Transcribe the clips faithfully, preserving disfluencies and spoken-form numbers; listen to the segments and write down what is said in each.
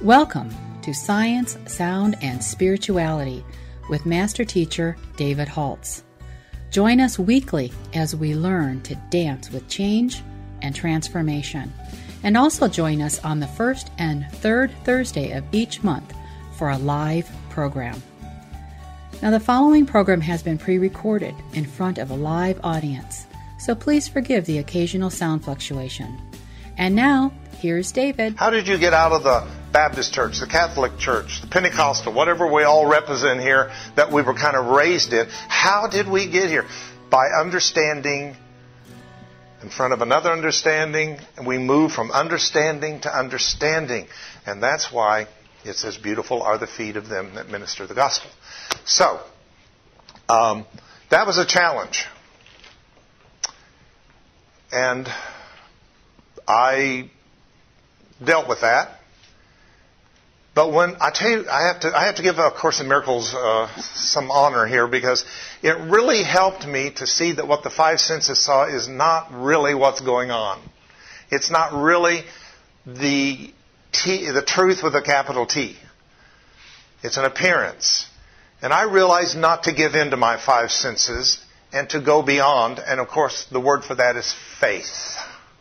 Welcome to Science, Sound, and Spirituality with Master Teacher David Holtz. Join us weekly as we learn to dance with change and transformation. And also join us on the first and third Thursday of each month for a live program. Now, the following program has been pre-recorded in front of a live audience, so please forgive the occasional sound fluctuation. And now, here's David. How did you get out of the Baptist church, the Catholic church, the Pentecostal, whatever we all represent here that we were kind of raised in? How did we get here? By understanding in front of another understanding, and we move from understanding to understanding. And that's why it says, beautiful are the feet of them that minister the gospel. So, um, that was a challenge. And I dealt with that. But when I tell you, I have to, I have to give A Course in Miracles uh, some honor here, because it really helped me to see that what the five senses saw is not really what's going on. It's not really the T, the truth with a capital T. It's an appearance. And I realized not to give in to my five senses and to go beyond. And of course, the word for that is faith.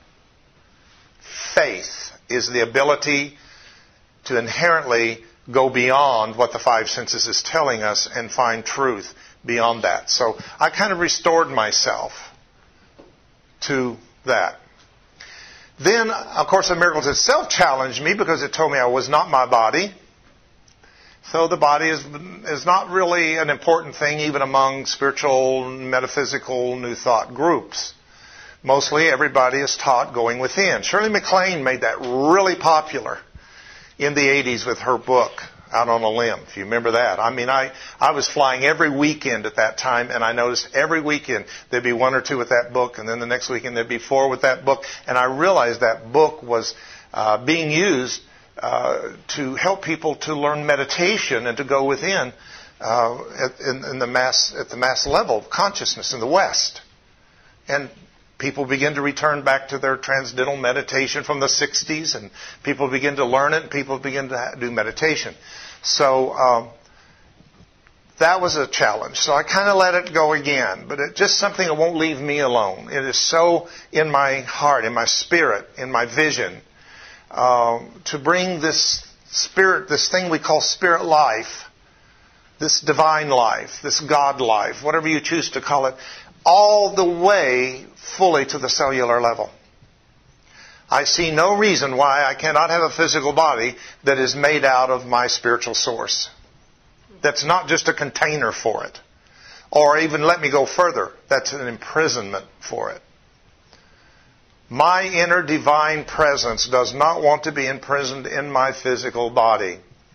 Faith is the ability to inherently go beyond what the five senses is telling us and find truth beyond that. So I kind of restored myself to that. Then, of course, the Miracles itself challenged me because it told me I was not my body. So the body is is not really an important thing even among spiritual, metaphysical, New Thought groups. Mostly everybody is taught going within. Shirley MacLaine made that really popular in the eighties with her book, Out on a Limb, if you remember that. I mean, I, I was flying every weekend at that time, and I noticed every weekend there'd be one or two with that book, and then the next weekend there'd be four with that book. And I realized that book was uh, being used uh, to help people to learn meditation and to go within uh, at, in, in the mass, at the mass level of consciousness in the West. And people begin to return back to their transcendental meditation from the sixties, and people begin to learn it, and people begin to do meditation. So um, that was a challenge. So I kind of let it go again, but it's just something that won't leave me alone. It is so in my heart, in my spirit, in my vision, uh, to bring this spirit, this thing we call spirit life, this divine life, this God life, whatever you choose to call it, all the way fully to the cellular level. I see no reason why I cannot have a physical body that is made out of my spiritual source. That's not just a container for it. Or even, let me go further, that's an imprisonment for it. My inner divine presence does not want to be imprisoned in my physical body.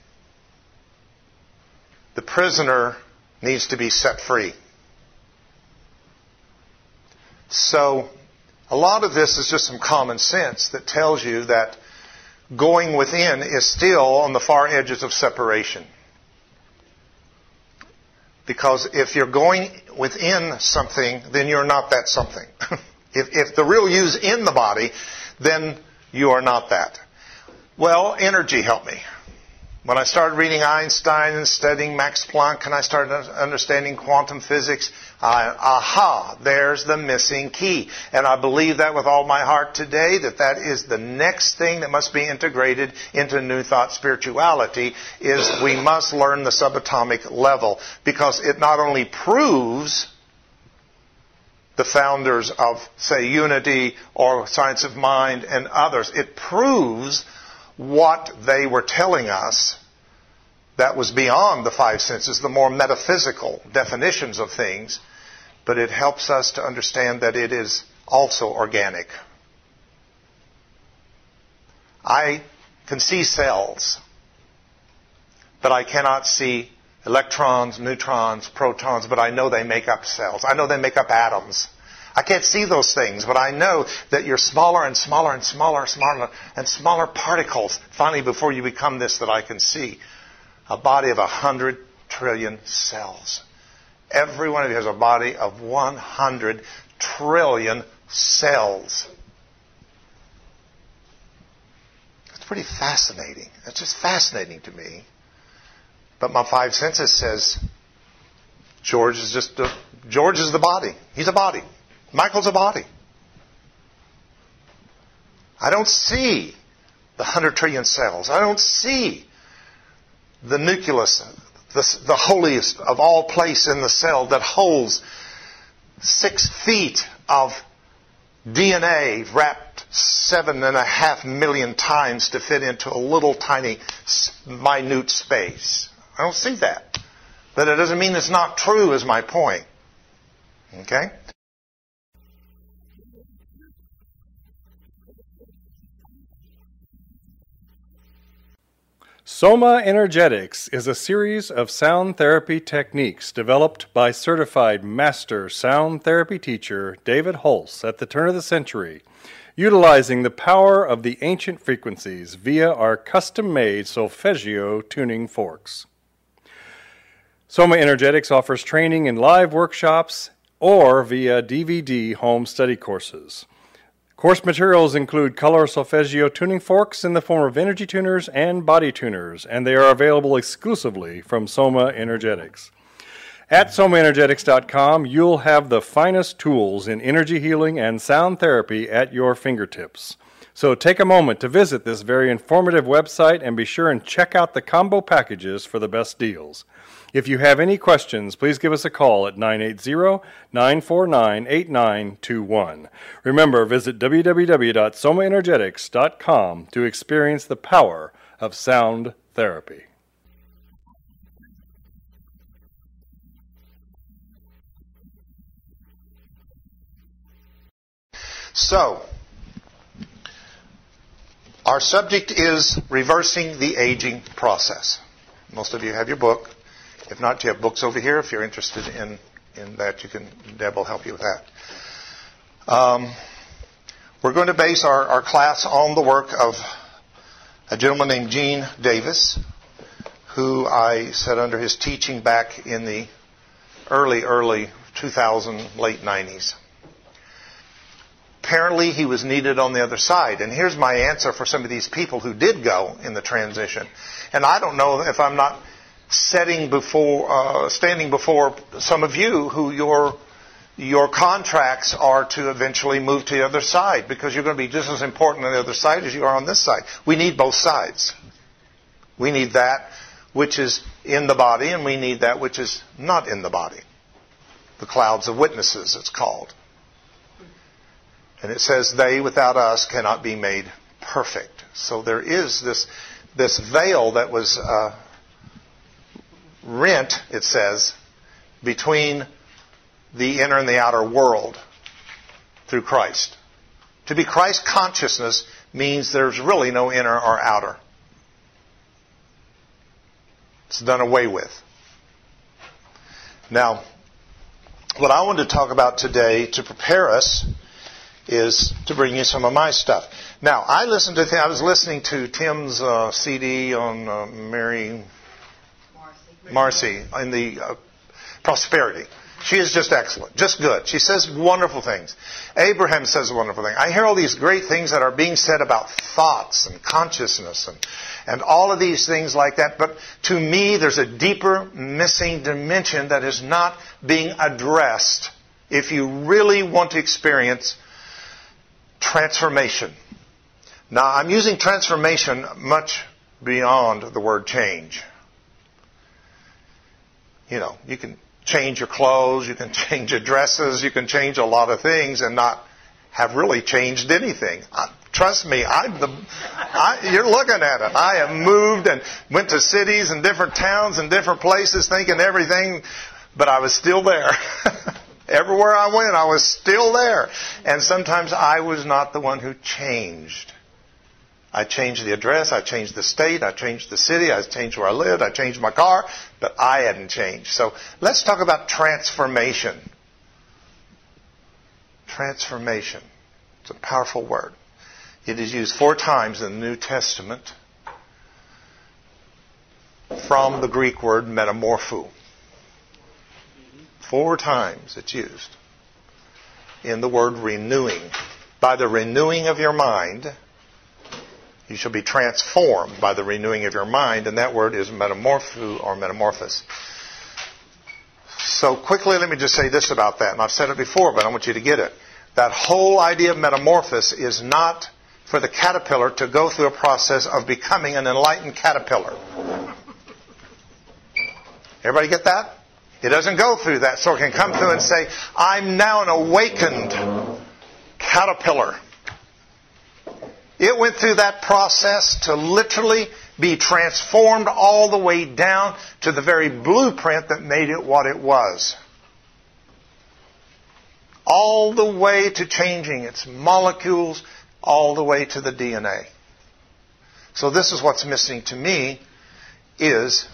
The prisoner needs to be set free. So, a lot of this is just some common sense that tells you that going within is still on the far edges of separation. Because if you're going within something, then you're not that something. if, if the real you's in the body, then you are not that. Well, energy helped me. When I started reading Einstein and studying Max Planck, and I started understanding quantum physics, I, aha, there's the missing key. And I believe that with all my heart today, that that is the next thing that must be integrated into New Thought spirituality, is we must learn the subatomic level. Because it not only proves the founders of, say, Unity or Science of Mind and others, it proves what they were telling us that was beyond the five senses, the more metaphysical definitions of things, but it helps us to understand that it is also organic. I can see cells, but I cannot see electrons, neutrons, protons, but I know they make up cells. I know they make up atoms. I can't see those things, but I know that you're smaller and smaller and smaller and smaller and smaller particles. Finally, before you become this that I can see, a body of a hundred trillion cells. Every one of you has a body of one hundred trillion cells. pretty fascinating. It's just fascinating to me. But my five senses says George is just a, George is the body. He's a body. Michael's a body. I don't see the hundred trillion cells. I don't see the nucleus, the, the holiest of all place in the cell that holds six feet of D N A wrapped seven and a half million times to fit into a little tiny minute space. I don't see that. But it doesn't mean it's not true, is my point. Okay? Soma Energetics is a series of sound therapy techniques developed by certified master sound therapy teacher David Holtz at the turn of the century, utilizing the power of the ancient frequencies via our custom-made solfeggio tuning forks. Soma Energetics offers training in live workshops or via D V D home study courses. Course materials include color solfeggio tuning forks in the form of energy tuners and body tuners, and they are available exclusively from Soma Energetics. At soma energetics dot com, you'll have the finest tools in energy healing and sound therapy at your fingertips. So take a moment to visit this very informative website and be sure and check out the combo packages for the best deals. If you have any questions, please give us a call at nine eight zero, nine four nine, eight nine two one. Remember, visit w w w dot soma energetics dot com to experience the power of sound therapy. So, our subject is reversing the aging process. Most of you have your book. If not, you have books over here. If you're interested in, in that, you can, Deb will help you with that. Um, we're going to base our, our class on the work of a gentleman named Gene Davis, who I sat under his teaching back in the early, early two thousand, late nineties. Apparently, he was needed on the other side. And here's my answer for some of these people who did go in the transition. And I don't know if I'm not setting before, uh, standing before some of you who your your contracts are to eventually move to the other side, because you're going to be just as important on the other side as you are on this side. We need both sides. We need that which is in the body, and we need that which is not in the body. The clouds of witnesses, it's called. And it says, they without us cannot be made perfect. So there is this this veil that was uh, rent, it says, between the inner and the outer world through Christ. To be Christ consciousness means there's really no inner or outer. It's done away with. Now, what I want to talk about today to prepare us is to bring you some of my stuff. Now, I listened to, I was listening to Tim's uh, C D on uh, Mary Marcy in the uh, prosperity. She is just excellent, just good. She says wonderful things. Abraham says a wonderful thing. I hear all these great things that are being said about thoughts and consciousness and, and all of these things like that. But to me, there's a deeper missing dimension that is not being addressed if you really want to experience transformation. Now, I'm using transformation much beyond the word change. You know, you can change your clothes, you can change your dresses, you can change a lot of things and not have really changed anything. I, trust me, I'm the, I, you're looking at it. I have moved and went to cities and different towns and different places thinking everything, but I was still there. Everywhere I went, I was still there. And sometimes I was not the one who changed. I changed the address, I changed the state, I changed the city, I changed where I lived, I changed my car, but I hadn't changed. So let's talk about transformation. Transformation. It's a powerful word. It is used four times in the New Testament from the Greek word metamorpho. Four times it's used in the word renewing. By the renewing of your mind, You shall be transformed by the renewing of your mind, and that word is metamorpho or metamorphosis. So quickly, let me just say this about that, and I've said it before, but I want you to get it. That whole idea of metamorphosis is not for the caterpillar to go through a process of becoming an enlightened caterpillar. Everybody get that? It doesn't go through that, so it can come through and say, I'm now an awakened caterpillar. It went through that process to literally be transformed all the way down to the very blueprint that made it what it was. All the way to changing its molecules, all the way to the D N A. So this is what's missing to me, is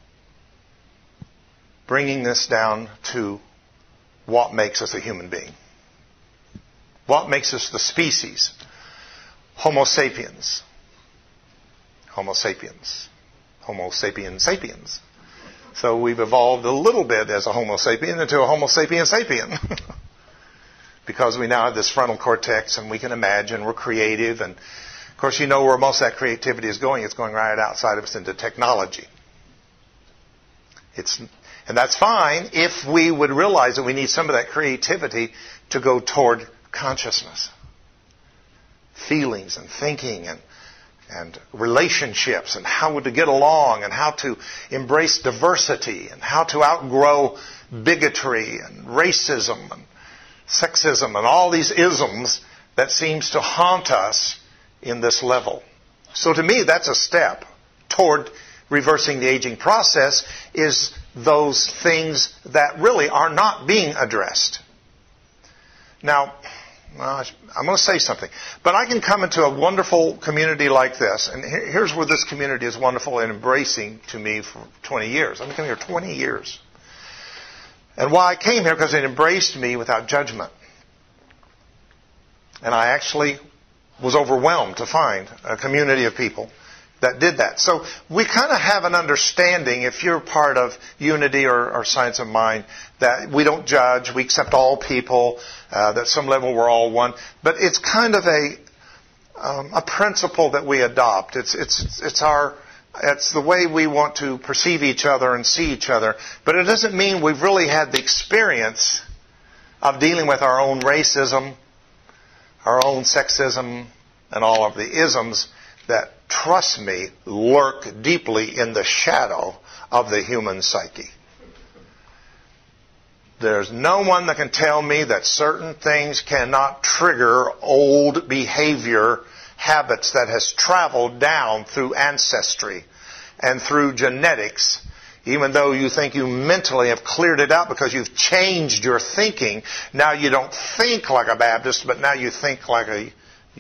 bringing this down to what makes us a human being. What makes us the species? Homo sapiens. Homo sapiens. Homo sapiens sapiens. So we've evolved a little bit as a Homo sapien into a Homo sapien sapien. Because we now have this frontal cortex and we can imagine, we're creative, and of course you know where most of that creativity is going. It's going right outside of us into technology. It's, and that's fine if we would realize that we need some of that creativity to go toward consciousness. Feelings and thinking and and relationships and how to get along and how to embrace diversity and how to outgrow bigotry and racism and sexism and all these isms that seems to haunt us in this level. So to me, that's a step toward reversing the aging process, is those things that really are not being addressed. Now, well, I'm going to say something. But I can come into a wonderful community like this. And here's where this community is wonderful and embracing to me for twenty years. I've been coming here twenty years. And why I came here, because it embraced me without judgment. And I actually was overwhelmed to find a community of people that did that. So we kind of have an understanding, if you're part of Unity or, or Science of Mind, that we don't judge, we accept all people, uh, that at some level we're all one. But it's kind of a um, a principle that we adopt. It's it's it's our it's the way we want to perceive each other and see each other. But it doesn't mean we've really had the experience of dealing with our own racism, our own sexism, and all of the isms that, trust me, lurk deeply in the shadow of the human psyche. There's no one that can tell me that certain things cannot trigger old behavior habits that has traveled down through ancestry and through genetics, even though you think you mentally have cleared it out because you've changed your thinking. Now you don't think like a Baptist, but now you think like a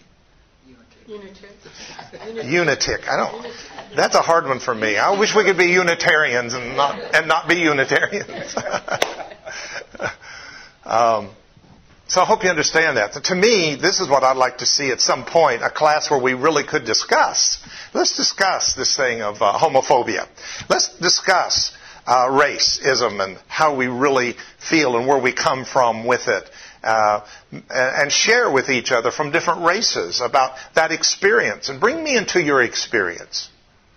Unitic. I don't. That's a hard one for me. I wish we could be Unitarians and not and not be Unitarians. um, so I hope you understand that. So to me, this is what I'd like to see at some point, a class where we really could discuss. Let's discuss this thing of uh, homophobia. Let's discuss uh, racism and how we really feel and where we come from with it. Uh, and share with each other from different races about that experience, and bring me into your experience.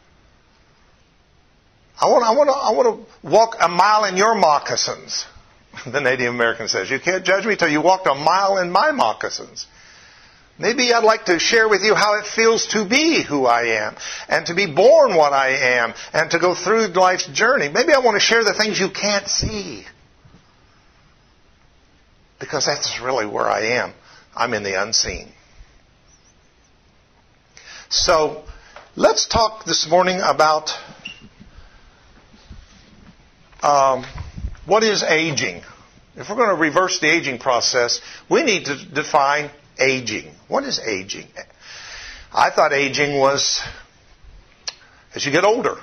I want, I want to, I want to walk a mile in your moccasins. The Native American says, "You can't judge me till you walked a mile in my moccasins." Maybe I'd like to share with you how it feels to be who I am, and to be born what I am, and to go through life's journey. Maybe I want to share the things you can't see. Because that's really where I am. I'm in the unseen. So, let's talk this morning about um, what is aging. If we're going to reverse the aging process, we need to define aging. What is aging? I thought aging was as you get older.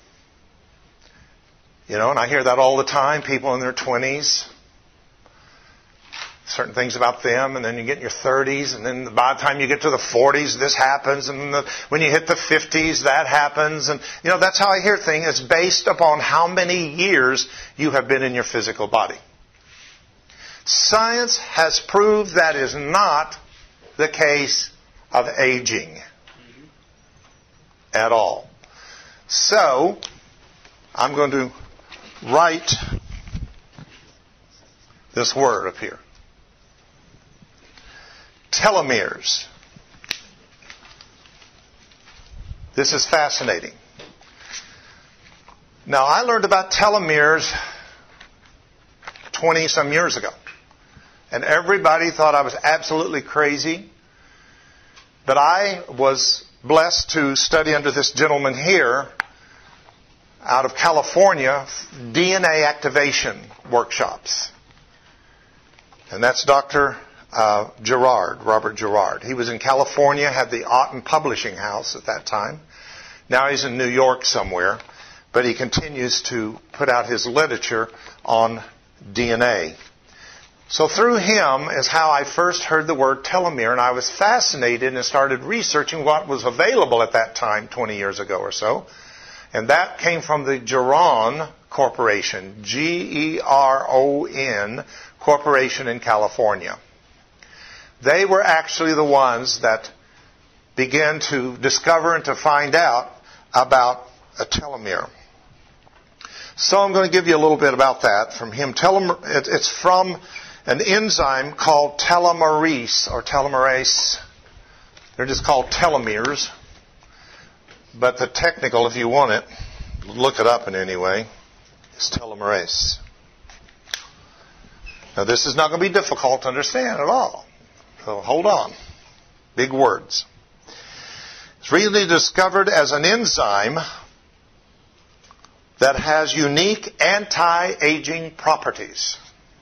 You know, and I hear that all the time. People in their twenties. Certain things about them, and then you get in your thirties, and then by the time you get to the forties, this happens, and the, when you hit the fifties, that happens, and you know, that's how I hear things. It's based upon how many years you have been in your physical body. Science has proved that is not the case of aging. at all. So, I'm going to write this word up here. Telomeres. This is fascinating. Now, I learned about telomeres twenty some years ago. And everybody thought I was absolutely crazy. But I was blessed to study under this gentleman here out of California, D N A activation workshops. And that's Doctor Uh, Gerard, Robert Gerard. He was in California, had the Otten Publishing House at that time. Now he's in New York somewhere, but he continues to put out his literature on D N A. So through him is how I first heard the word telomere, and I was fascinated and started researching what was available at that time, twenty years ago or so. And that came from the Geron Corporation, G E R O N Corporation in California. They were actually the ones that began to discover and to find out about a telomere. So I'm going to give you a little bit about that from him. Telomer, it's from an enzyme called telomerase or telomerase. They're just called telomeres. But the technical, if you want it, look it up in any way, is telomerase. Now this is not going to be difficult to understand at all. So hold on. Big words. It's really discovered as an enzyme that has unique anti-aging properties.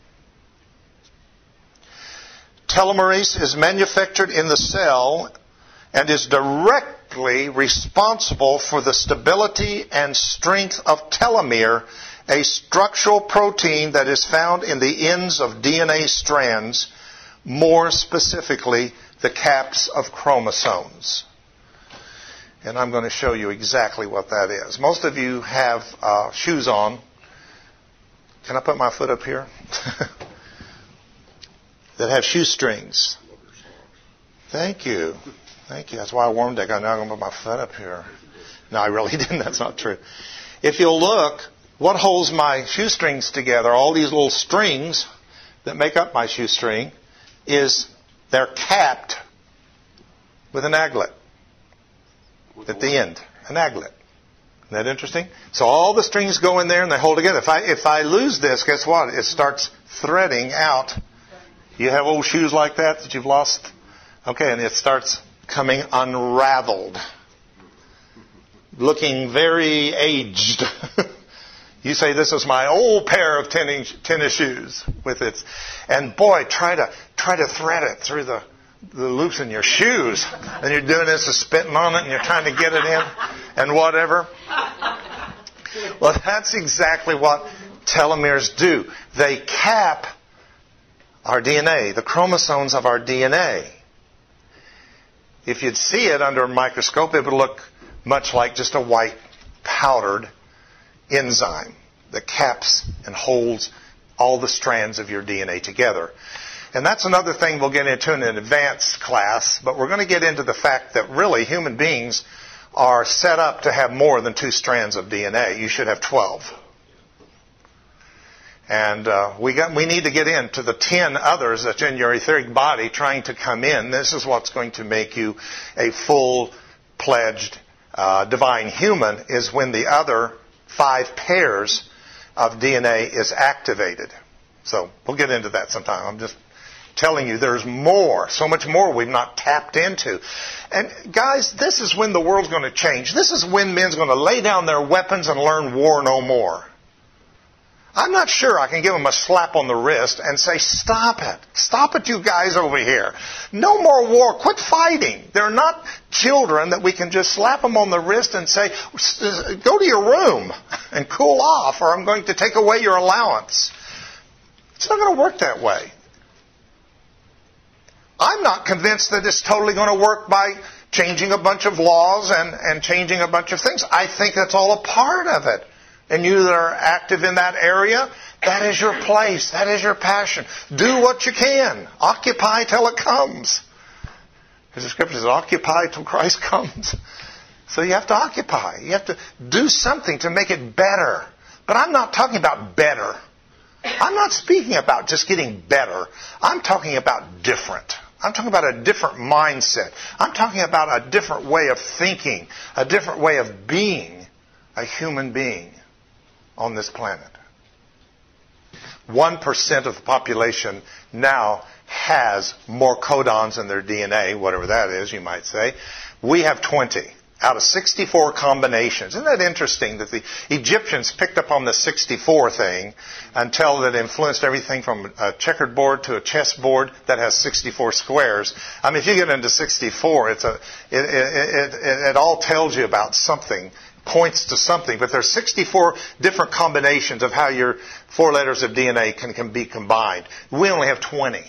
Telomerase is manufactured in the cell and is directly responsible for the stability and strength of telomere, a structural protein that is found in the ends of D N A strands, more specifically the caps of chromosomes. And I'm going to show you exactly what that is. Most of you have uh, shoes on. Can I put my foot up here? That have shoestrings. Thank you. Thank you. That's why I warmed it. I'm now going to put my foot up here. No, I really didn't. That's not true. If you'll look, what holds my shoestrings together, all these little strings that make up my shoestring, is they're capped with an aglet at the end. An aglet. Isn't that interesting? So all the strings go in there and they hold together. If I if I lose this, guess what? It starts threading out. You have old shoes like that that you've lost? Okay, and it starts coming unraveled. Looking very aged. You say, this is my old pair of tennis, tennis shoes with its, and boy, try to try to thread it through the, the loops in your shoes. And you're doing this and spitting on it and you're trying to get it in and whatever. Well, that's exactly what telomeres do. They cap our D N A, the chromosomes of our D N A. If you'd see it under a microscope, it would look much like just a white powdered enzyme that caps and holds all the strands of your D N A together. And that's another thing we'll get into in an advanced class, but we're going to get into the fact that really human beings are set up to have more than two strands of D N A. You should have twelve. And uh, we got, we need to get into the ten others that's in your etheric body trying to come in. This is what's going to make you a full-pledged uh, divine human, is when the other five pairs of D N A is activated. So we'll get into that sometime. I'm just telling you there's more, so much more we've not tapped into. And guys, this is when the world's going to change. This is when men's going to lay down their weapons and learn war no more. I'm not sure I can give them a slap on the wrist and say, stop it. Stop it, you guys over here. No more war. Quit fighting. They're not children that we can just slap them on the wrist and say, go to your room and cool off, or I'm going to take away your allowance. It's not going to work that way. I'm not convinced that it's totally going to work by changing a bunch of laws and, and changing a bunch of things. I think that's all a part of it. And you that are active in that area, that is your place. That is your passion. Do what you can. Occupy till it comes. Because the scripture says, occupy till Christ comes. So you have to occupy. You have to do something to make it better. But I'm not talking about better. I'm not speaking about just getting better. I'm talking about different. I'm talking about a different mindset. I'm talking about a different way of thinking, a different way of being a human being on this planet. One percent of the population now has more codons in their D N A, whatever that is, you might say. We have twenty out of sixty-four combinations. Isn't that interesting that the Egyptians picked up on the sixty-four thing until it influenced everything from a checkered board to a chessboard that has sixty-four squares? I mean, if you get into sixty-four, it's a, it, it, it, it all tells you about something, points to something. But there's sixty-four different combinations of how your four letters of D N A can, can be combined. We only have twenty.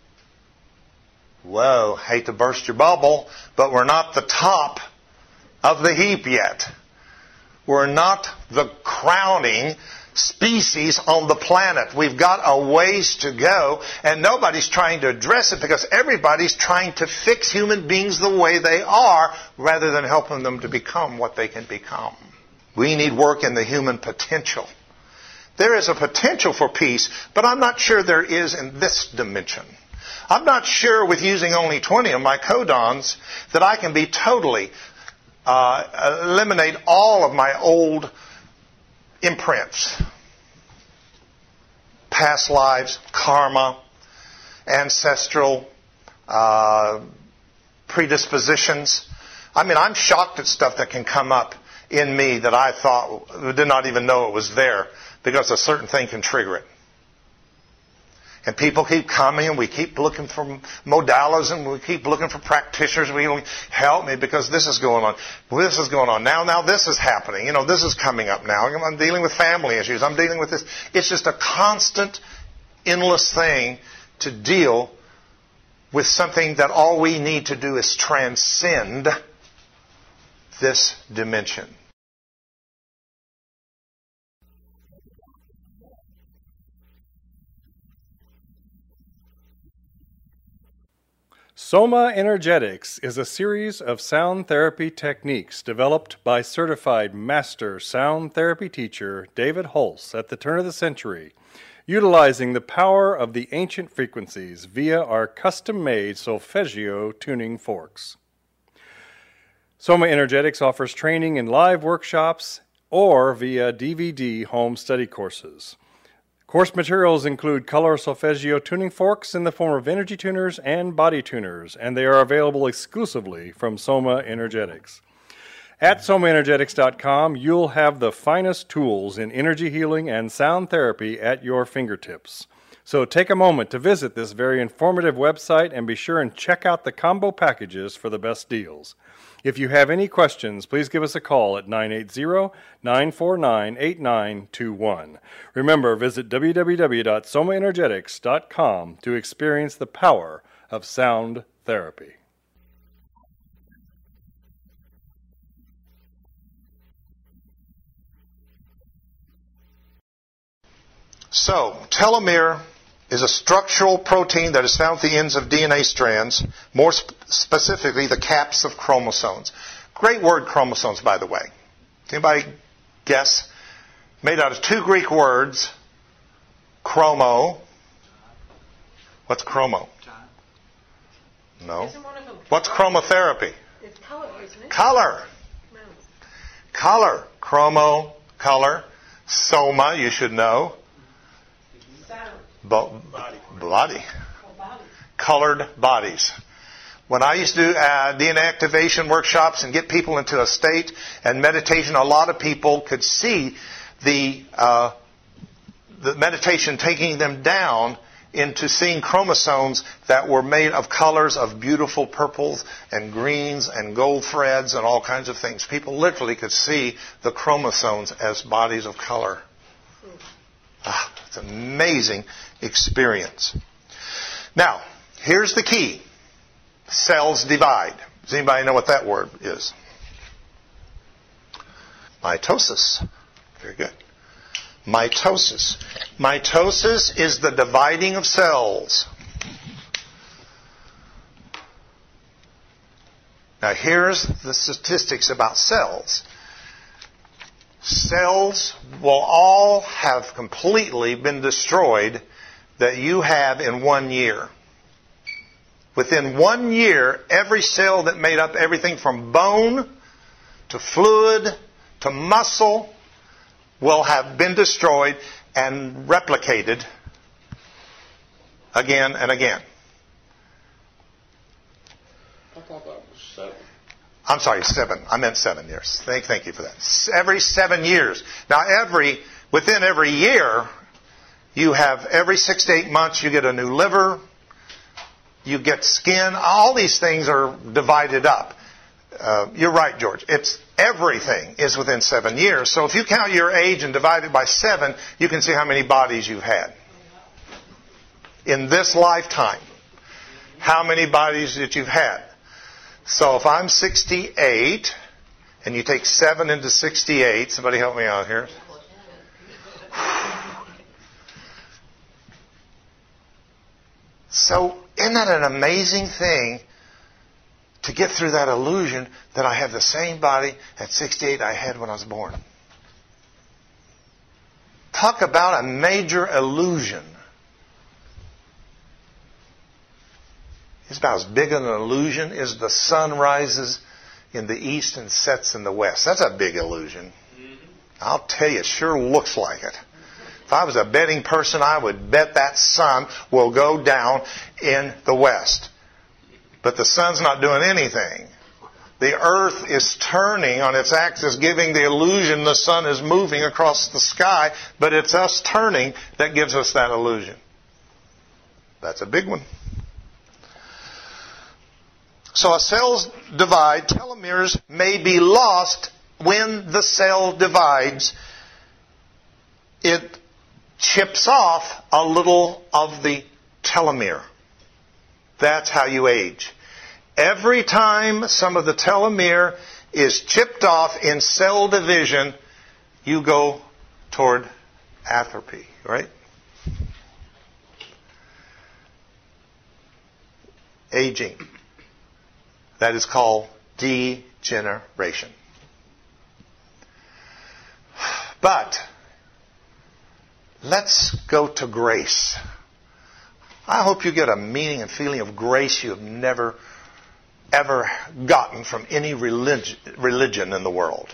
Whoa, hate to burst your bubble, but we're not the top of the heap yet. We're not the crowning species on the planet. We've got a ways to go, and nobody's trying to address it because everybody's trying to fix human beings the way they are rather than helping them to become what they can become. We need work in the human potential. There is a potential for peace, but I'm not sure there is in this dimension. I'm not sure with using only twenty of my codons that I can be totally uh, eliminate all of my old imprints, past lives, karma, ancestral uh, predispositions. I mean, I'm shocked at stuff that can come up in me that I thought, did not even know it was there because a certain thing can trigger it. And people keep coming, and we keep looking for modalities, and we keep looking for practitioners. We help me because this is going on. This is going on now. Now this is happening. You know, this is coming up now. I'm dealing with family issues. I'm dealing with this. It's just a constant, endless thing to deal with something that all we need to do is transcend this dimension. Soma Energetics is a series of sound therapy techniques developed by certified master sound therapy teacher David Holtz at the turn of the century, utilizing the power of the ancient frequencies via our custom-made solfeggio tuning forks. Soma Energetics offers training in live workshops or via D V D home study courses. Course materials include color solfeggio tuning forks in the form of energy tuners and body tuners, and they are available exclusively from Soma Energetics. At soma energetics dot com, you'll have the finest tools in energy healing and sound therapy at your fingertips. So take a moment to visit this very informative website and be sure and check out the combo packages for the best deals. If you have any questions, please give us a call at nine eight zero, nine four nine, eight nine two one. Remember, visit w w w dot soma energetics dot com to experience the power of sound therapy. So, telomere is a structural protein that is found at the ends of D N A strands, more sp- specifically the caps of chromosomes. Great word, chromosomes, by the way. Anybody guess? Made out of two Greek words, chromo. What's chromo? No. What's chromotherapy? It's color, isn't it? Color. No. Color. Chromo, color. Soma, you should know. Sound. Bo- Body. Body. Or body. Colored bodies. When I used to do uh, D N A activation workshops and get people into a state and meditation, a lot of people could see the uh, the meditation taking them down into seeing chromosomes that were made of colors of beautiful purples and greens and gold threads and all kinds of things. People literally could see the chromosomes as bodies of color. Ah, it's an amazing experience. Now, here's the key. Cells divide. Does anybody know what that word is? Mitosis. Very good. Mitosis. Mitosis is the dividing of cells. Now here's the statistics about cells. Cells will all have completely been destroyed that you have in one year. Within one year, every cell that made up everything from bone to fluid to muscle will have been destroyed and replicated again and again. I thought that was seven. I'm sorry, seven. I meant seven years. Thank, thank you for that. Every seven years. Now, every within every year, you have every six to eight months, you get a new liver, you get skin. All these things are divided up. Uh, you're right, George. It's everything is within seven years. So if you count your age and divide it by seven, you can see how many bodies you've had in this lifetime. How many bodies that you've had? So if I'm sixty-eight, and you take seven into sixty-eight, somebody help me out here. So isn't that an amazing thing to get through that illusion that I have the same body at sixty-eight I had when I was born? Talk about a major illusion. It's about as big an illusion as the sun rises in the east and sets in the west. That's a big illusion. I'll tell you, it sure looks like it. If I was a betting person, I would bet that sun will go down in the west. But the sun's not doing anything. The earth is turning on its axis, giving the illusion the sun is moving across the sky, but it's us turning that gives us that illusion. That's a big one. So as cells divide, telomeres may be lost. When the cell divides, it chips off a little of the telomere. That's how you age. Every time some of the telomere is chipped off in cell division, you go toward atrophy, right? Aging. That is called degeneration. But let's go to grace. I hope you get a meaning and feeling of grace you have never, ever gotten from any religion, religion in the world.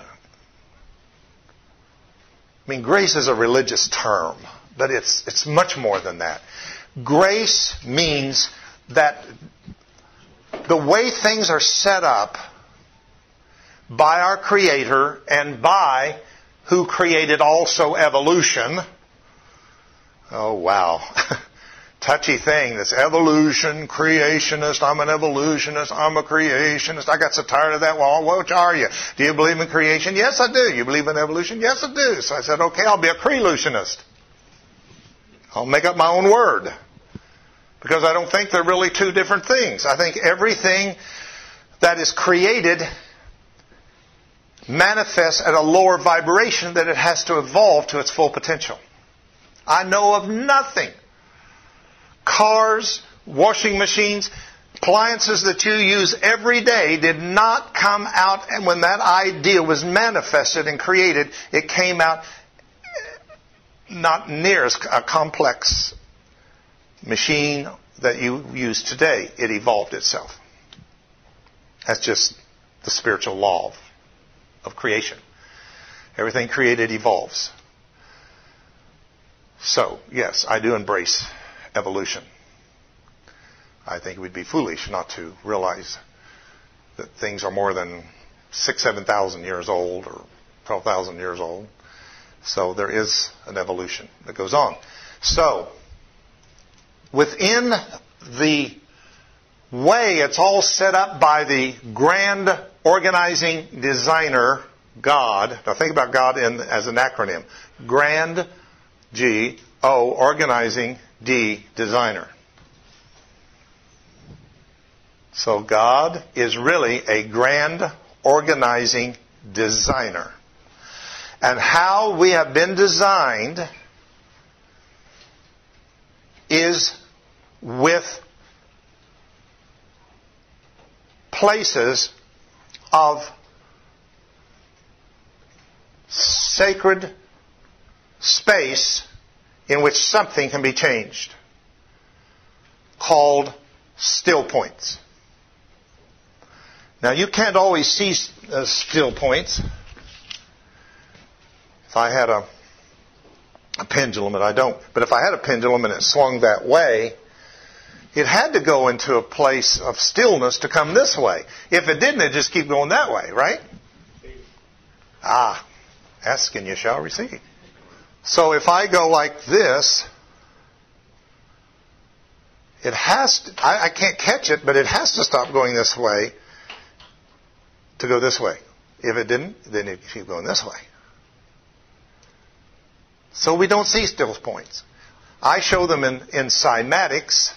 I mean, grace is a religious term, but it's, it's much more than that. Grace means that the way things are set up by our Creator and by who created also evolution. Oh, wow. Touchy thing. This evolution, creationist. I'm an evolutionist. I'm a creationist. I got so tired of that. Well, which are you? Do you believe in creation? Yes, I do. You believe in evolution? Yes, I do. So I said, okay, I'll be a creationist. I'll make up my own word. Because I don't think they're really two different things. I think everything that is created manifests at a lower vibration that it has to evolve to its full potential. I know of nothing. Cars, washing machines, appliances that you use every day did not come out, and when that idea was manifested and created, it came out not near as a complex machine that you use today. It evolved itself. That's just the spiritual law of, of creation. Everything created evolves. So, yes, I do embrace evolution. I think it would be foolish not to realize that things are more than six, seven thousand years old or twelve thousand years old. So there is an evolution that goes on. So, within the way it's all set up by the grand organizing designer, God. Now think about God in, as an acronym. Grand, G, O, organizing, D, designer. So God is really a grand organizing designer. And how we have been designed is with places of sacred space in which something can be changed, called still points. Now, you can't always see uh, still points. If I had a, a pendulum, and I don't, but if I had a pendulum and it swung that way, it had to go into a place of stillness to come this way. If it didn't, it'd just keep going that way, right? Ah, ask and you shall receive. So if I go like this, it has to, I, I can't catch it, but it has to stop going this way to go this way. If it didn't, then it keep going this way. So we don't see still points. I show them in, in cymatics,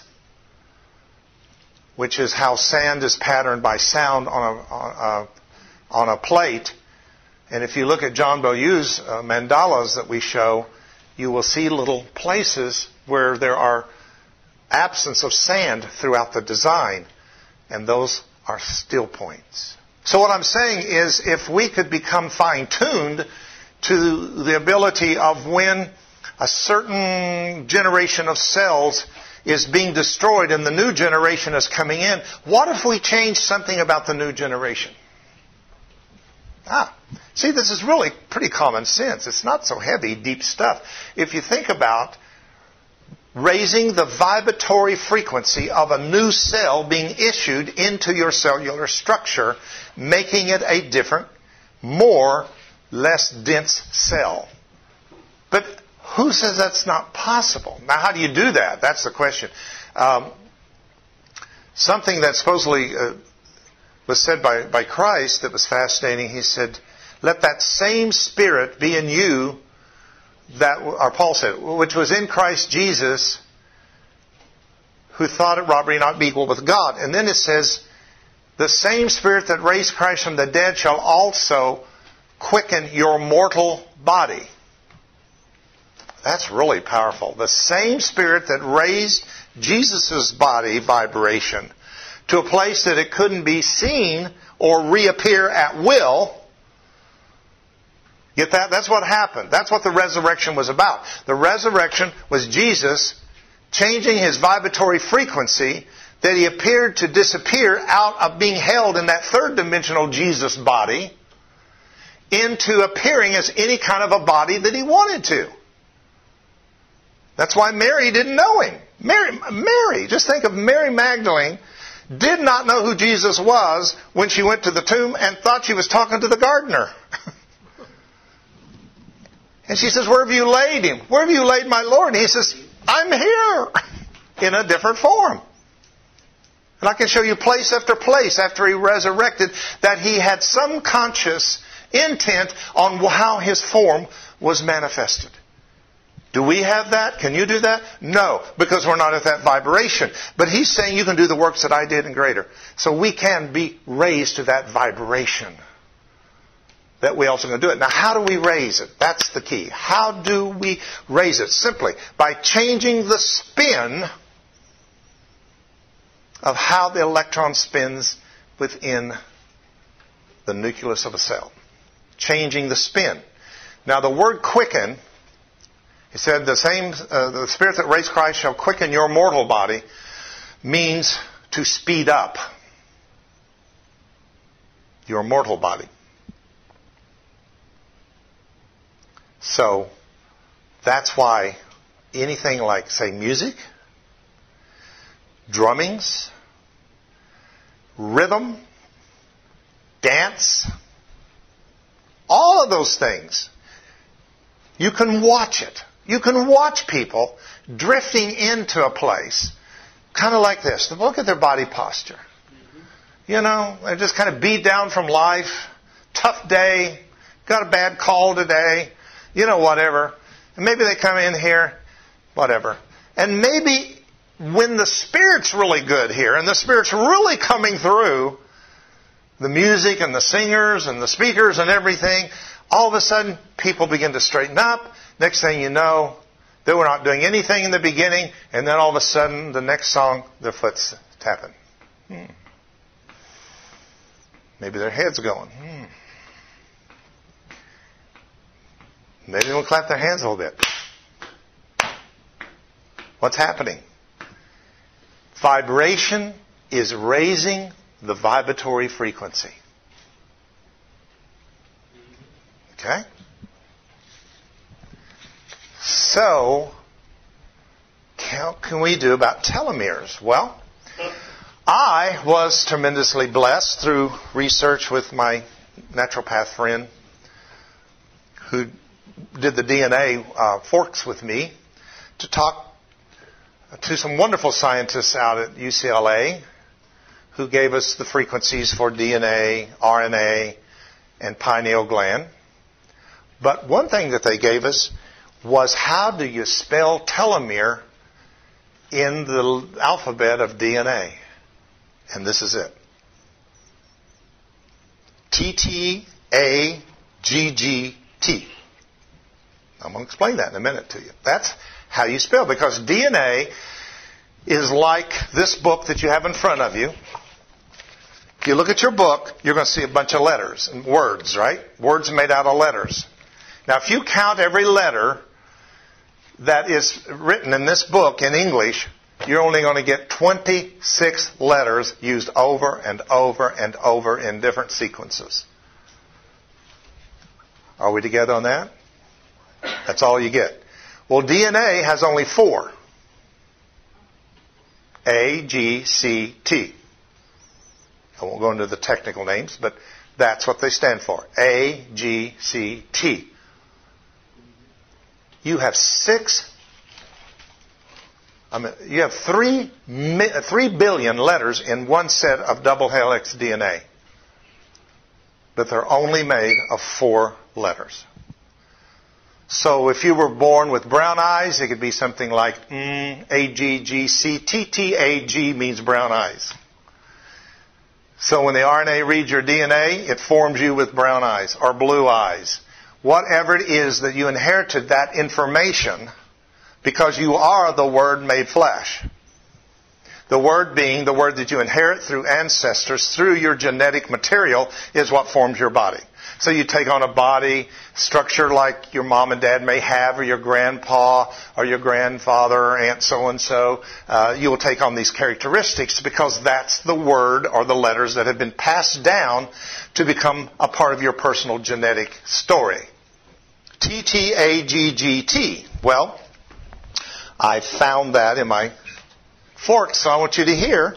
which is how sand is patterned by sound on a, on a, on a plate. And if you look at John Beaulieu's uh, mandalas that we show, you will see little places where there are absence of sand throughout the design. And those are still points. So what I'm saying is, if we could become fine-tuned to the ability of when a certain generation of cells is being destroyed and the new generation is coming in, what if we change something about the new generation? Ah, see, this is really pretty common sense. It's not so heavy, deep stuff. If you think about raising the vibratory frequency of a new cell being issued into your cellular structure, making it a different, more, less dense cell. But who says that's not possible? Now, how do you do that? That's the question. Um, something that supposedly uh, was said by, by Christ that was fascinating. He said, let that same spirit be in you that, or Paul said, which was in Christ Jesus, who thought it robbery not be equal with God. And then it says, the same spirit that raised Christ from the dead shall also quicken your mortal body. That's really powerful. The same spirit that raised Jesus' body vibration to a place that it couldn't be seen or reappear at will. Get that? That's what happened. That's what the resurrection was about. The resurrection was Jesus changing his vibratory frequency, that he appeared to disappear out of being held in that third dimensional Jesus body into appearing as any kind of a body that he wanted to. That's why Mary didn't know him. Mary, Mary, just think of Mary Magdalene, did not know who Jesus was when she went to the tomb and thought she was talking to the gardener. And she says, where have you laid him? Where have you laid my Lord? And he says, I'm here in a different form. And I can show you place after place after he resurrected that he had some conscious intent on how his form was manifested. Do we have that? Can you do that? No, because we're not at that vibration. But he's saying you can do the works that I did and greater. So we can be raised to that vibration that we also can do it. Now, how do we raise it? That's the key. How do we raise it? Simply by changing the spin of how the electron spins within the nucleus of a cell. Changing the spin. Now, the word quicken, he said, the same, uh, the spirit that raised Christ shall quicken your mortal body, means to speed up your mortal body. So, that's why anything like, say, music, drummings, rhythm, dance, all of those things, you can watch it. You can watch people drifting into a place, kind of like this. Look at their body posture. You know, they're just kind of beat down from life, tough day, got a bad call today, you know, whatever. And maybe they come in here, whatever. And maybe when the Spirit's really good here, and the Spirit's really coming through, the music and the singers and the speakers and everything, all of a sudden people begin to straighten up. Next thing you know, they were not doing anything in the beginning, and then all of a sudden, the next song, their foot's tapping. Hmm. Maybe their head's going, hmm. Maybe they'll clap their hands a little bit. What's happening? Vibration is raising the vibratory frequency. Okay? So, what can we do about telomeres? Well, I was tremendously blessed through research with my naturopath friend who did the D N A uh, forks with me to talk to some wonderful scientists out at U C L A who gave us the frequencies for D N A, R N A, and pineal gland. But one thing that they gave us was how do you spell telomere in the alphabet of D N A? And this is it. T T A G G T. I'm going to explain that in a minute to you. That's how you spell, because D N A is like this book that you have in front of you. If you look at your book, you're going to see a bunch of letters and words, right? Words made out of letters. Now, if you count every letter that is written in this book in English, you're only going to get twenty-six letters used over and over and over in different sequences. Are we together on that? That's all you get. Well, D N A has only four. A, G, C, T. I won't go into the technical names, but that's what they stand for. A, G, C, T. You have six, I mean, you have three, three billion letters in one set of double helix D N A. But they're only made of four letters. So if you were born with brown eyes, it could be something like mm, A G G C T T A G means brown eyes. So when the R N A reads your D N A, it forms you with brown eyes or blue eyes. Whatever it is that you inherited that information, because you are the Word made flesh. The Word being the Word that you inherit through ancestors, through your genetic material, is what forms your body. So you take on a body structure like your mom and dad may have, or your grandpa, or your grandfather, or aunt so-and-so. Uh, you will take on these characteristics because that's the word or the letters that have been passed down to become a part of your personal genetic story. T T A G G T. Well, I found that in my fork, so I want you to hear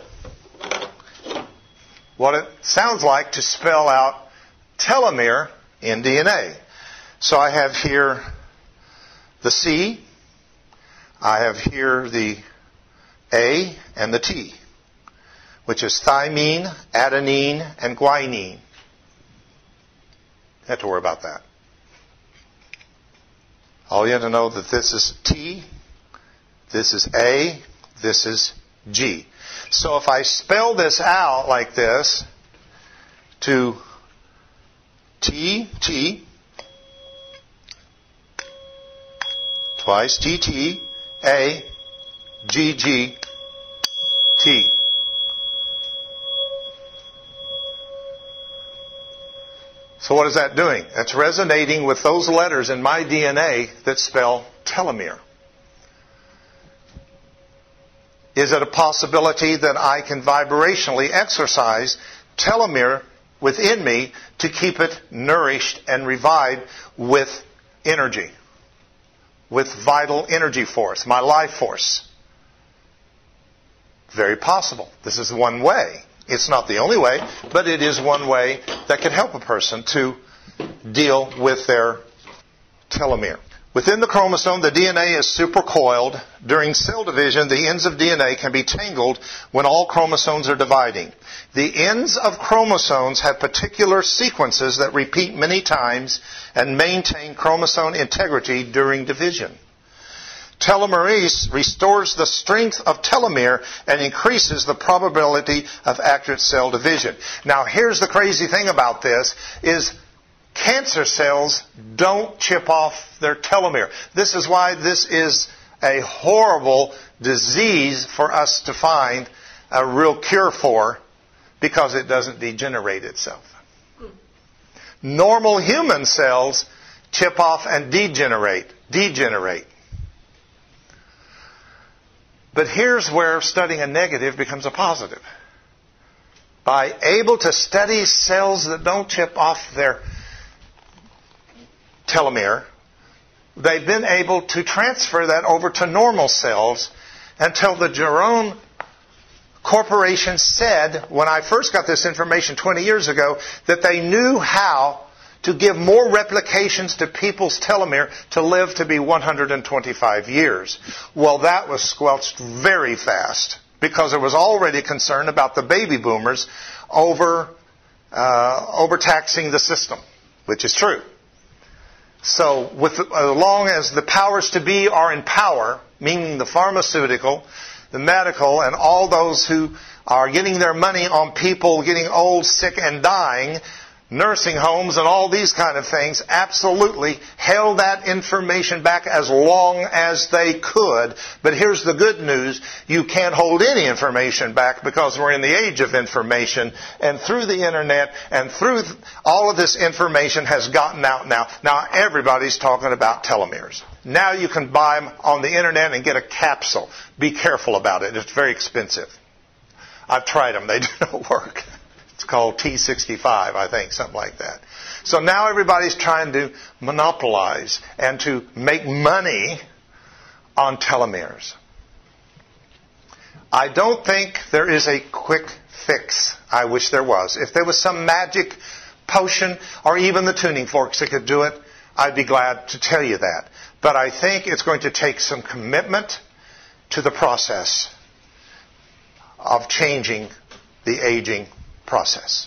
what it sounds like to spell out telomere in D N A. So I have here the C, I have here the A and the T, which is thymine, adenine, and guanine. You have to worry about that. All you have to know that this is T, this is A, this is G. So if I spell this out like this, to T, T, twice T, T, A, G, G, T. So what is that doing? That's resonating with those letters in my D N A that spell telomere. Is it a possibility that I can vibrationally exercise telomere within me to keep it nourished and revived with energy, with vital energy force, my life force? Very possible. This is one way. It's not the only way, but it is one way that can help a person to deal with their telomere. Within the chromosome, the D N A is supercoiled. During cell division, the ends of D N A can be tangled when all chromosomes are dividing. The ends of chromosomes have particular sequences that repeat many times and maintain chromosome integrity during division. Telomerase restores the strength of telomere and increases the probability of accurate cell division. Now, here's the crazy thing about this is cancer cells don't chip off their telomere. This is why this is a horrible disease for us to find a real cure for, because it doesn't degenerate itself. Normal human cells chip off and degenerate, degenerate. But here's where studying a negative becomes a positive. By able to study cells that don't chip off their telomere, they've been able to transfer that over to normal cells until the Geron Corporation said, when I first got this information twenty years ago, that they knew how to give more replications to people's telomere to live to be one hundred twenty-five years. Well, that was squelched very fast because there was already concern about the baby boomers over uh, overtaxing the system, which is true. So, with as long as the powers to be are in power, meaning the pharmaceutical, the medical, and all those who are getting their money on people getting old, sick, and dying, nursing homes and all these kind of things, absolutely held that information back as long as they could. But here's the good news. You can't hold any information back because we're in the age of information. And through the internet and through all of this information has gotten out now. Now everybody's talking about telomeres. Now you can buy them on the internet and get a capsule. Be careful about it. It's very expensive. I've tried them. They do not work. It's called T sixty-five, I think, something like that. So now everybody's trying to monopolize and to make money on telomeres. I don't think there is a quick fix. I wish there was. If there was some magic potion or even the tuning forks that could do it, I'd be glad to tell you that. But I think it's going to take some commitment to the process of changing the aging process.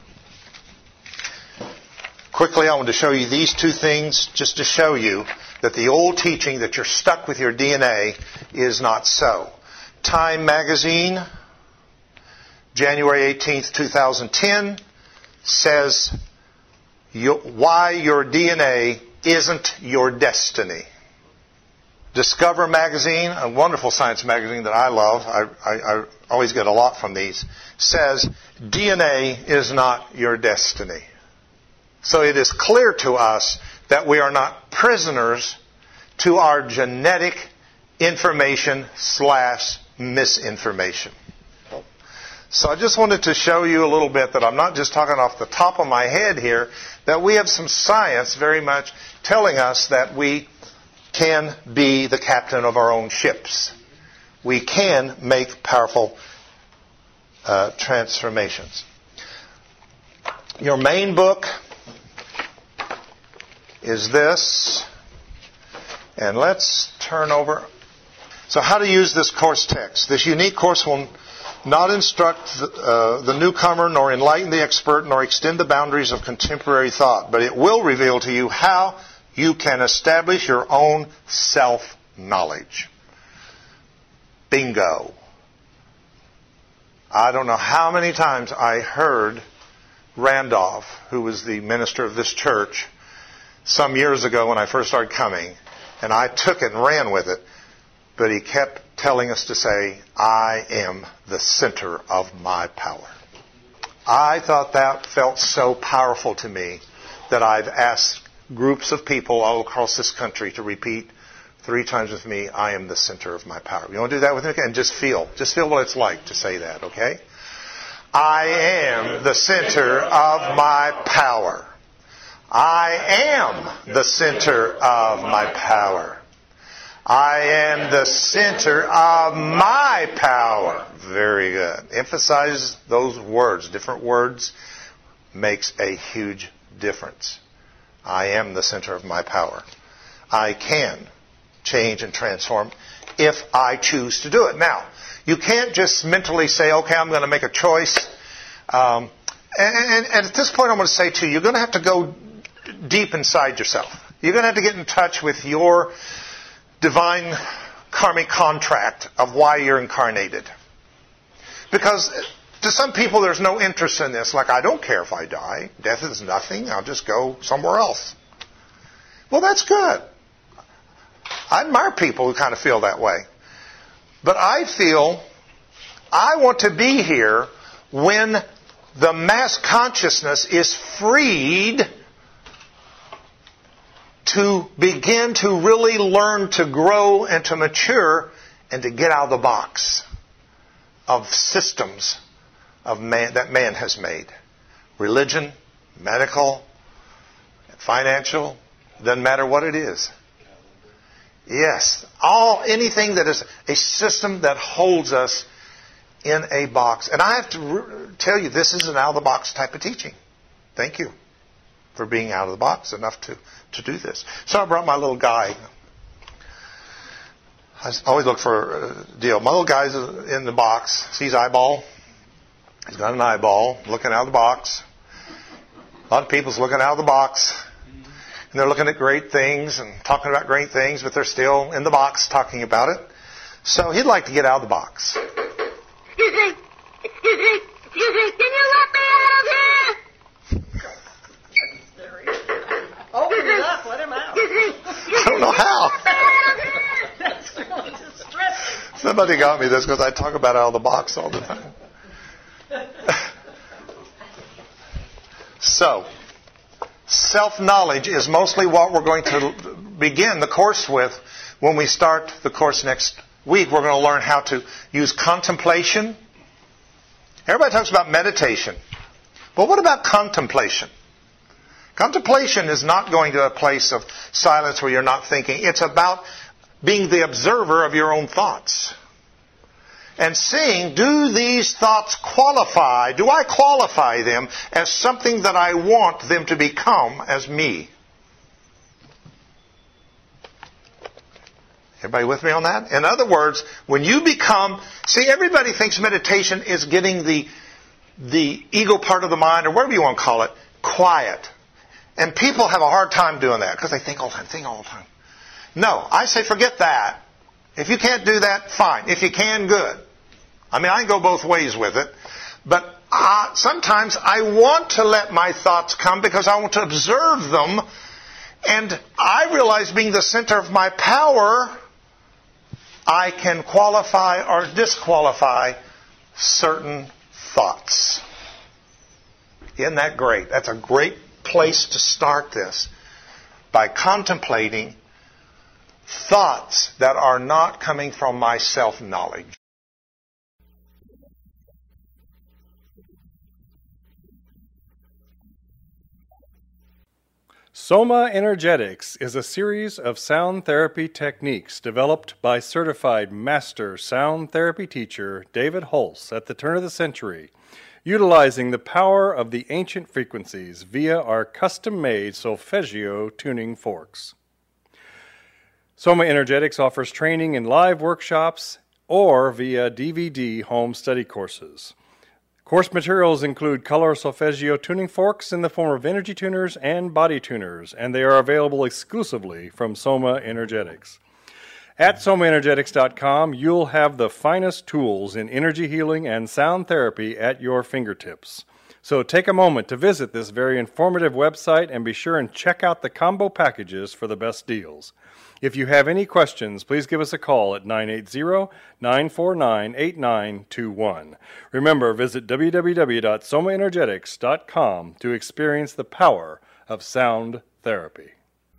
Quickly, I want to show you these two things just to show you that the old teaching that you're stuck with your D N A is not so. Time magazine, January eighteenth, twenty ten, says why your D N A isn't your destiny. Discover magazine, a wonderful science magazine that I love, I, I, I always get a lot from these, says D N A is not your destiny. So it is clear to us that we are not prisoners to our genetic information slash misinformation. So I just wanted to show you a little bit that I'm not just talking off the top of my head here, that we have some science very much telling us that we can be the captain of our own ships. We can make powerful uh, transformations. Your main book is this. And let's turn over. So how to use this course text. This unique course will not instruct the, uh, the newcomer, nor enlighten the expert, nor extend the boundaries of contemporary thought, but it will reveal to you how you can establish your own self-knowledge. Bingo. I don't know how many times I heard Randolph, who was the minister of this church, some years ago when I first started coming, and I took it and ran with it, but he kept telling us to say, I am the center of my power. I thought that felt so powerful to me that I've asked groups of people all across this country to repeat three times with me, I am the center of my power. You want to do that with me? And just feel. Just feel what it's like to say that, okay? I am the center of my power. I am the center of my power. I am the center of my power. Very good. Emphasize those words. Different words makes a huge difference. I am the center of my power. I can change and transform if I choose to do it. Now, you can't just mentally say, okay, I'm going to make a choice. Um, and, and, and at this point, I'm going to say to you, you're going to have to go deep inside yourself. You're going to have to get in touch with your divine karmic contract of why you're incarnated. Because to some people, there's no interest in this. Like, I don't care if I die. Death is nothing. I'll just go somewhere else. Well, that's good. I admire people who kind of feel that way. But I feel I want to be here when the mass consciousness is freed to begin to really learn to grow and to mature and to get out of the box of systems of man that man has made. Religion, medical, financial, doesn't matter what it is. Yes, all anything that is a system that holds us in a box. And I have to re- tell you, this is an out-of-the-box type of teaching. Thank you for being out of the box enough to, to do this. So I brought my little guy. I always look for a deal. My little guy's in the box. Sees eyeball. He's got an eyeball looking out of the box. A lot of people's looking out of the box. And they're looking at great things and talking about great things, but they're still in the box talking about it. So he'd like to get out of the box. Excuse me. Excuse me. Excuse me. Can you let me out of here? Open it up. Let him out. I don't know how. That's so distressing. Somebody got me this because I talk about out of the box all the time. So, self-knowledge is mostly what we're going to begin the course with when we start the course next week. We're going to learn how to use contemplation. Everybody talks about meditation. But what about contemplation? Contemplation is not going to a place of silence where you're not thinking. It's about being the observer of your own thoughts. And seeing, do these thoughts qualify? Do I qualify them as something that I want them to become as me? Everybody with me on that? In other words, when you become... See, everybody thinks meditation is getting the, the ego part of the mind, or whatever you want to call it, quiet. And people have a hard time doing that because they think all the time, think all the time. No, I say forget that. If you can't do that, fine. If you can, good. I mean, I can go both ways with it. But uh, sometimes I want to let my thoughts come because I want to observe them. And I realize being the center of my power, I can qualify or disqualify certain thoughts. Isn't that great? That's a great place to start this. By contemplating thoughts that are not coming from my self-knowledge. Soma Energetics is a series of sound therapy techniques developed by certified master sound therapy teacher David Holtz at the turn of the century, utilizing the power of the ancient frequencies via our custom-made solfeggio tuning forks. Soma Energetics offers training in live workshops or via D V D home study courses. Course materials include color solfeggio tuning forks in the form of energy tuners and body tuners, and they are available exclusively from Soma Energetics. At soma energetics dot com, you'll have the finest tools in energy healing and sound therapy at your fingertips. So take a moment to visit this very informative website and be sure and check out the combo packages for the best deals. If you have any questions, please give us a call at nine eight zero, nine four nine, eight nine two one. Remember, visit w w w dot soma energetics dot com to experience the power of sound therapy.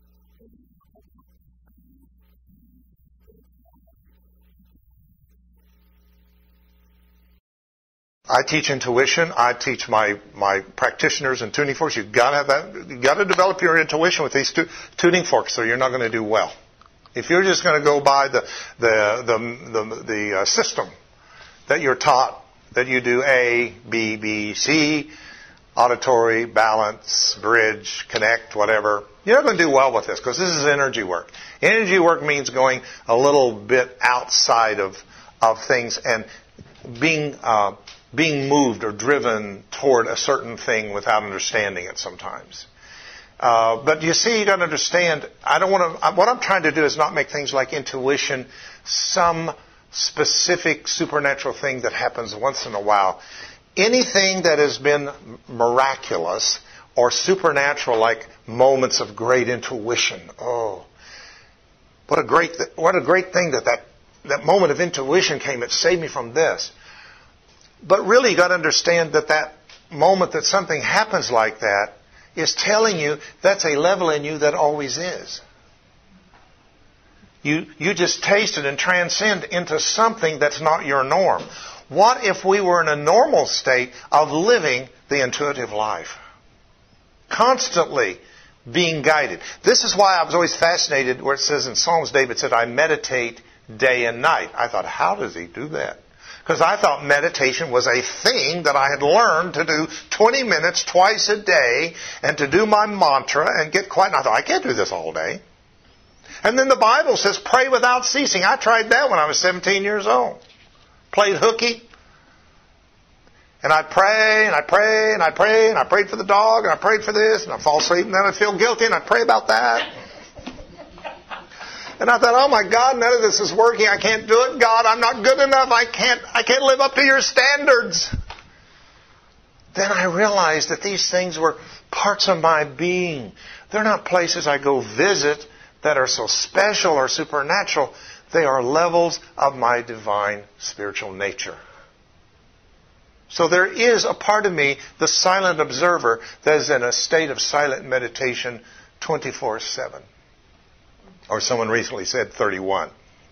I teach intuition. I teach my, my practitioners in tuning forks. You've got to have that. You've got to develop your intuition with these tu- tuning forks, or you're not going to do well. If you're just going to go by the the the the, the uh, system that you're taught, that you do A, B, B, C, auditory, balance, bridge, connect, whatever, you're not going to do well with this because this is energy work. Energy work means going a little bit outside of of things and being uh, being moved or driven toward a certain thing without understanding it sometimes. Uh, but you see, you got to understand, I don't want to, what I'm trying to do is not make things like intuition some specific supernatural thing that happens once in a while. Anything that has been miraculous or supernatural, like moments of great intuition. Oh, what a great, what a great thing that that, that moment of intuition came. It saved me from this. But really, you got to understand that, that moment that something happens like that is telling you that's a level in you that always is. You, you just taste it and transcend into something that's not your norm. What if we were in a normal state of living the intuitive life? Constantly being guided. This is why I was always fascinated where it says in Psalms, David said, I meditate day and night. I thought, how does he do that? Because I thought meditation was a thing that I had learned to do twenty minutes twice a day and to do my mantra and get quiet. And I thought, I can't do this all day. And then the Bible says, pray without ceasing. I tried that when I was seventeen years old. Played hooky. And I'd pray, and I'd pray, and I'd pray, and I prayed for the dog, and I prayed for this, and I'd fall asleep, and then I'd feel guilty, and I'd pray about that. And I thought, oh my God, none of this is working. I can't do it. God, I'm not good enough. I can't, I can't live up to your standards. Then I realized that these things were parts of my being. They're not places I go visit that are so special or supernatural. They are levels of my divine spiritual nature. So there is a part of me, the silent observer, that is in a state of silent meditation twenty-four seven. Or someone recently said thirty-one.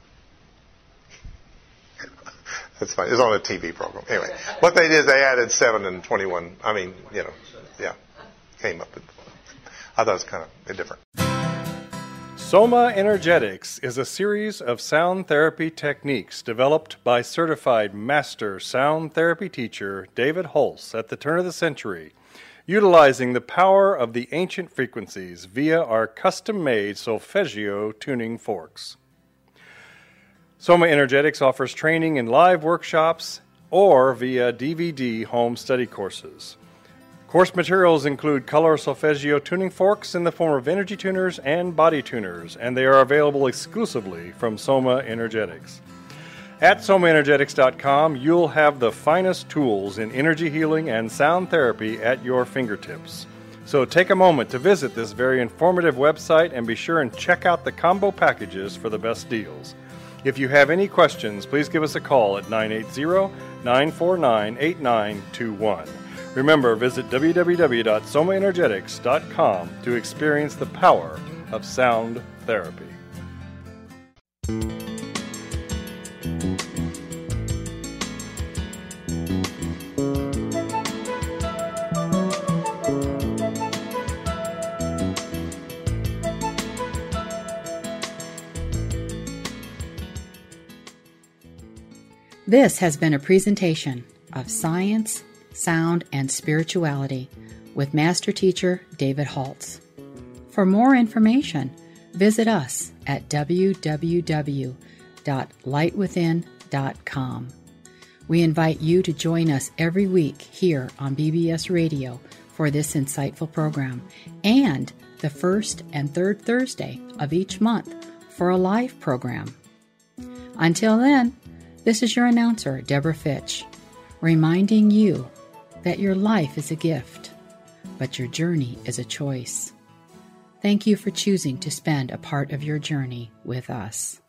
That's fine. It was on a T V program. Anyway, what they did is they added seven and twenty-one. I mean, you know, yeah, came up with. I thought it was kind of different. Soma Energetics is a series of sound therapy techniques developed by certified master sound therapy teacher David Holtz at the turn of the century, utilizing the power of the ancient frequencies via our custom-made solfeggio tuning forks. Soma Energetics offers training in live workshops or via D V D home study courses. Course materials include color solfeggio tuning forks in the form of energy tuners and body tuners, and they are available exclusively from Soma Energetics. At soma energetics dot com, you'll have the finest tools in energy healing and sound therapy at your fingertips. So take a moment to visit this very informative website and be sure and check out the combo packages for the best deals. If you have any questions, please give us a call at nine eight zero, nine four nine, eight nine two one. Remember, visit w w w dot soma energetics dot com to experience the power of sound therapy. This has been a presentation of Science, Sound, and Spirituality with Master Teacher David Holtz. For more information, visit us at w w w dot light within dot com. We invite you to join us every week here on B B S Radio for this insightful program, and the first and third Thursday of each month for a live program. Until then, this is your announcer, Deborah Fitch, reminding you that your life is a gift, but your journey is a choice. Thank you for choosing to spend a part of your journey with us.